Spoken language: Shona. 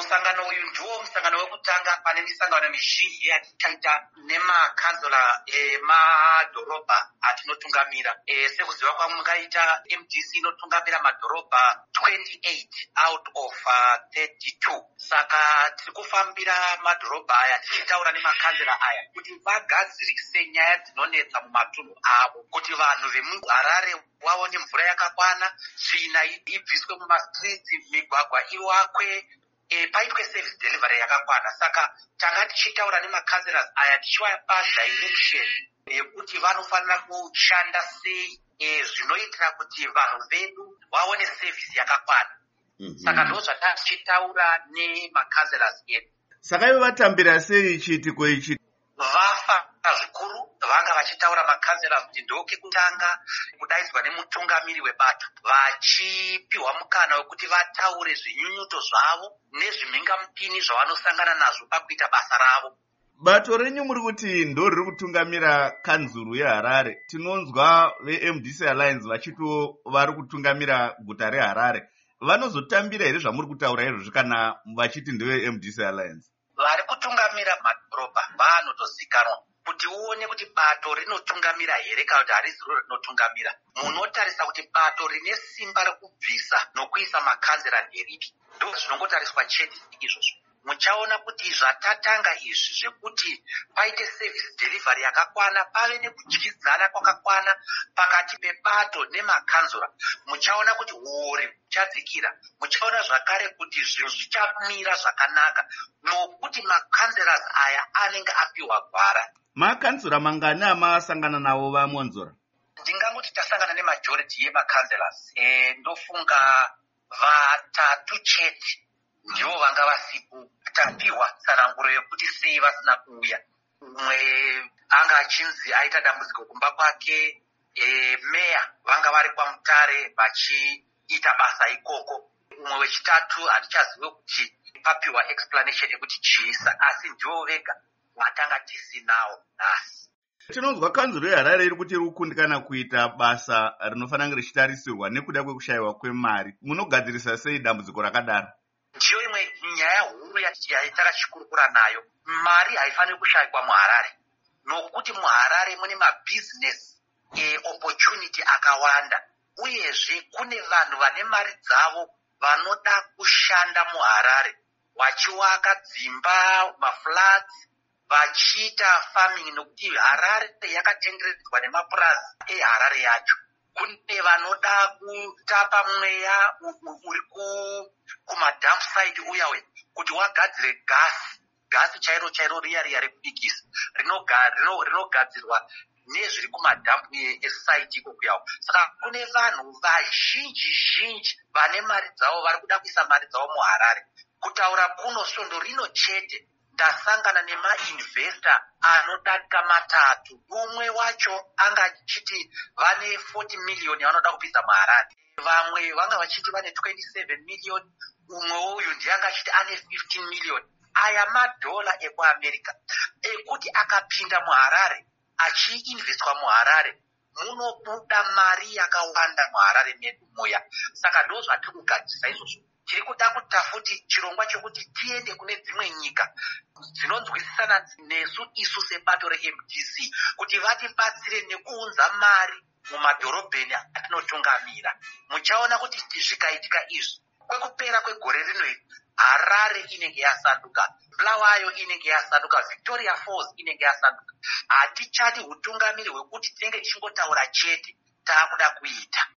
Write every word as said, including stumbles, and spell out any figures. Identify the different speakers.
Speaker 1: musangano uyu ndiwo musangano wekutanga pane misangano mizhinji yatichaita nemakanzura emadhorobha atinotungamira. E, sekuziva kwangu mungaita M D C inotungamira madhorobha twenty-eight out of uh, thirty-two. Saka tiri kufambira madhorobha aya tichitaura nemakanzura aya kuti vagadzirise nyaya dzinonetsa mumatunhu avo, kuti vanhu vemuHarare vaone mvura yakakwana, tsvina ibviswe mumastreets, migwagwa iwakwe, e, paitwe service delivery yakakwana. Saka tanga tichitaura nemakanzura aya tichivapa direction yekuti vanofanira kushanda sei e, zvinoitira kuti vanhu vedu vaone service yakakwana. Mm-hmm. Saka ndo zvatichitaura nemakanzura edu.
Speaker 2: Saka ivo vatambira sei chiitiko ichi?
Speaker 1: Vafara zvikuru vanga vachitaura makanzura kuti ndokekutanga kudaidzwa nemutungamiri webato, vachipiwa mukana wekuti vataure zvinyunyuto zvavo nezvimhingamupini zvavanosangana nazvo pakuita basa ravo.
Speaker 2: Bato renyu muri kuti ndo riri kutungamira kanzuru yeHarare. Tinonzwa ve-M D C Alliance vachito vari kutungamira guta reHarare. Vanozotambira here zvamuri kutaura izvozvo kana vachiti ndewe-M D C Alliance?
Speaker 1: Vari kutungamira madhorobha vanotozikanwa. Kuti uone kuti bato rinotungamira here kana kuti harisi rinotungamira, munotarisa kuti bato rine simba rekubvisa nokuisa makanzura nderipi. Ndo zvinongotariswa chete izvozvo. Muchaona kuti zvatatanga izvi zvekuti paite service delivery yakakwana, pave nekudyidzana kwakakwana pakati pebato nemakanzura, muchaona kuti huori huchadzikira. Muchaona zvakare kuti zvinhu zvichamira zvakanaka nokuti makanzura aya anenge apiwa gwara.
Speaker 2: Makanzura mangani amasangana nawo vaMonzora?
Speaker 1: Ndingangoti tasangana nemajority yemakanzura. E, ndofunga vatatu chete ndivo vanga vasipo tapiwa tsananguro yekuti sei vasina kuuya. Umwe anga achinzi aita dambudziko kumba kwake, e, meya vanga vari kwaMutare vachiita basa ikoko. Umwe wechitatu hatichazive kuti papiwa explanation yekuti chiisa, asi ndivo vega vatanga tisinawo nhasi.
Speaker 2: Tinonzwa kanzuro yeHarare iri kuti iri kukundikana kuita basa rinofanira richitarisirwa nekuda kwekushayiwa kwemari. Munogadzirisa sei dambudziko rakadaro?
Speaker 1: Ndiyo imwe nyaya huru yatakachikurukura nayo. Mari haifaniri kushayikwa muHarare, nokuti muHarare mune mabusiness e, opportunity akawanda, uyezve kune vanhu vane mari dzavo vanoda kushanda muHarare, vachiwaka dzimba, maflats, vachiita farming, nokuti Harare yakatenderedzwa nemapurazi eHarare yacho. Kune vanoda kutapa mweya uri kumadump site uyawe kuti wagadzire gasi, gasi chairo chairo riya riya rekubikisa rinogadzirwa nezviri kumadhampu esite iko kuyawo. Saka kune vanhu vazhinji zhinji vane mari dzavo vari kuda kuisa mari dzavo muHarare. Kutaura kuno svondo rino chete ndasangana nemainvesta anodarika matatu. Umwe wacho anga achiti vane forty million vanoda kupisa muHarare, vamwe vanga vachiti vane twenty-seven million, umwe uyu ndianga achiti ane fifteen million. Aya madhola ekuAmerica ekuti akapinda muHarare achiinvestwa muHarare munobuda mari yakawanda muHarare medu muya. Saka ndo zvatiri kugadzirisa izvozvo. Tiri kuda kuita futi chirongwa chokuti tiende kune dzimwe nyika dzinonzwisisana nesu isu sebato re-M D C kuti vatibatsire nekuunza mari mumadhorobheni atinotungamira. Muchaona kuti zvikaitika izvi kwekupera kwegore rino iri, Harare inenge yasanduka, Bulawayo inenge yasanduka, Victoria Falls inenge yasanduka. Hatichati utungamiri hwekuti tinenge tichingotaura chete, taakuda kuita.